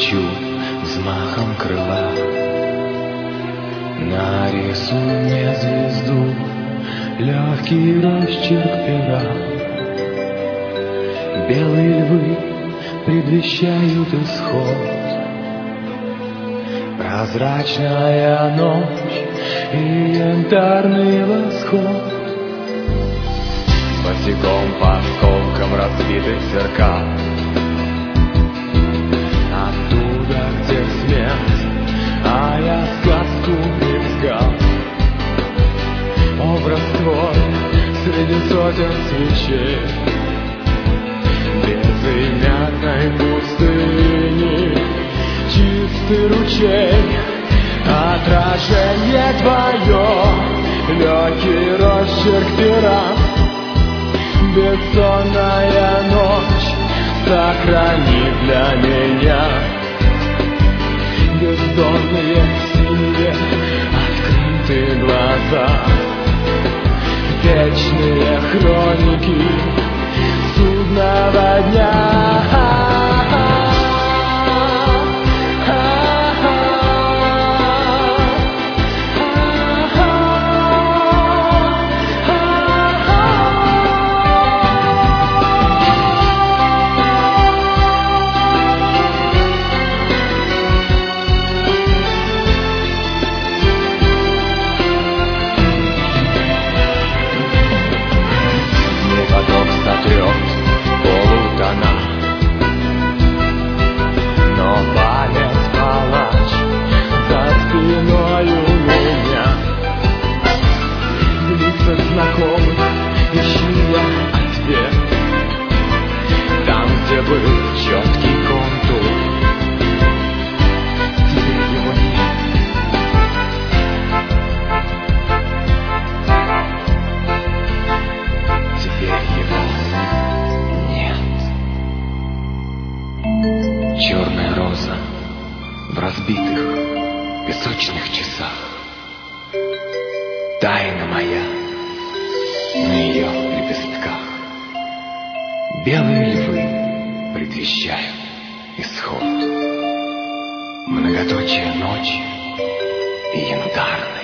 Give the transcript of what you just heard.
лечу взмахом крыла. Нарисуй мне звезду, легкий росчерк пера. Белые львы предвещают исход. Прозрачная ночь и янтарный восход. Босиком по осколкам разбитых зеркал. Оттуда, где смерть, а я сказку искал. Образ твой среди сотен свечей. Безымянной пустыни чистый ручей. Отражение твое, легкий росчерк пера. Бессонная ночь, сохрани для меня. Бездонные синие открытые глаза. Вечные хроники судного дня. Знакомых ищу я ответ. Там, где был четкий контур, теперь его нет. Теперь его нет. Черная роза в разбитых песочных часах. Тайна моя на ее лепестках. Белые львы предвещают исход. Многоточие ночи и янтарный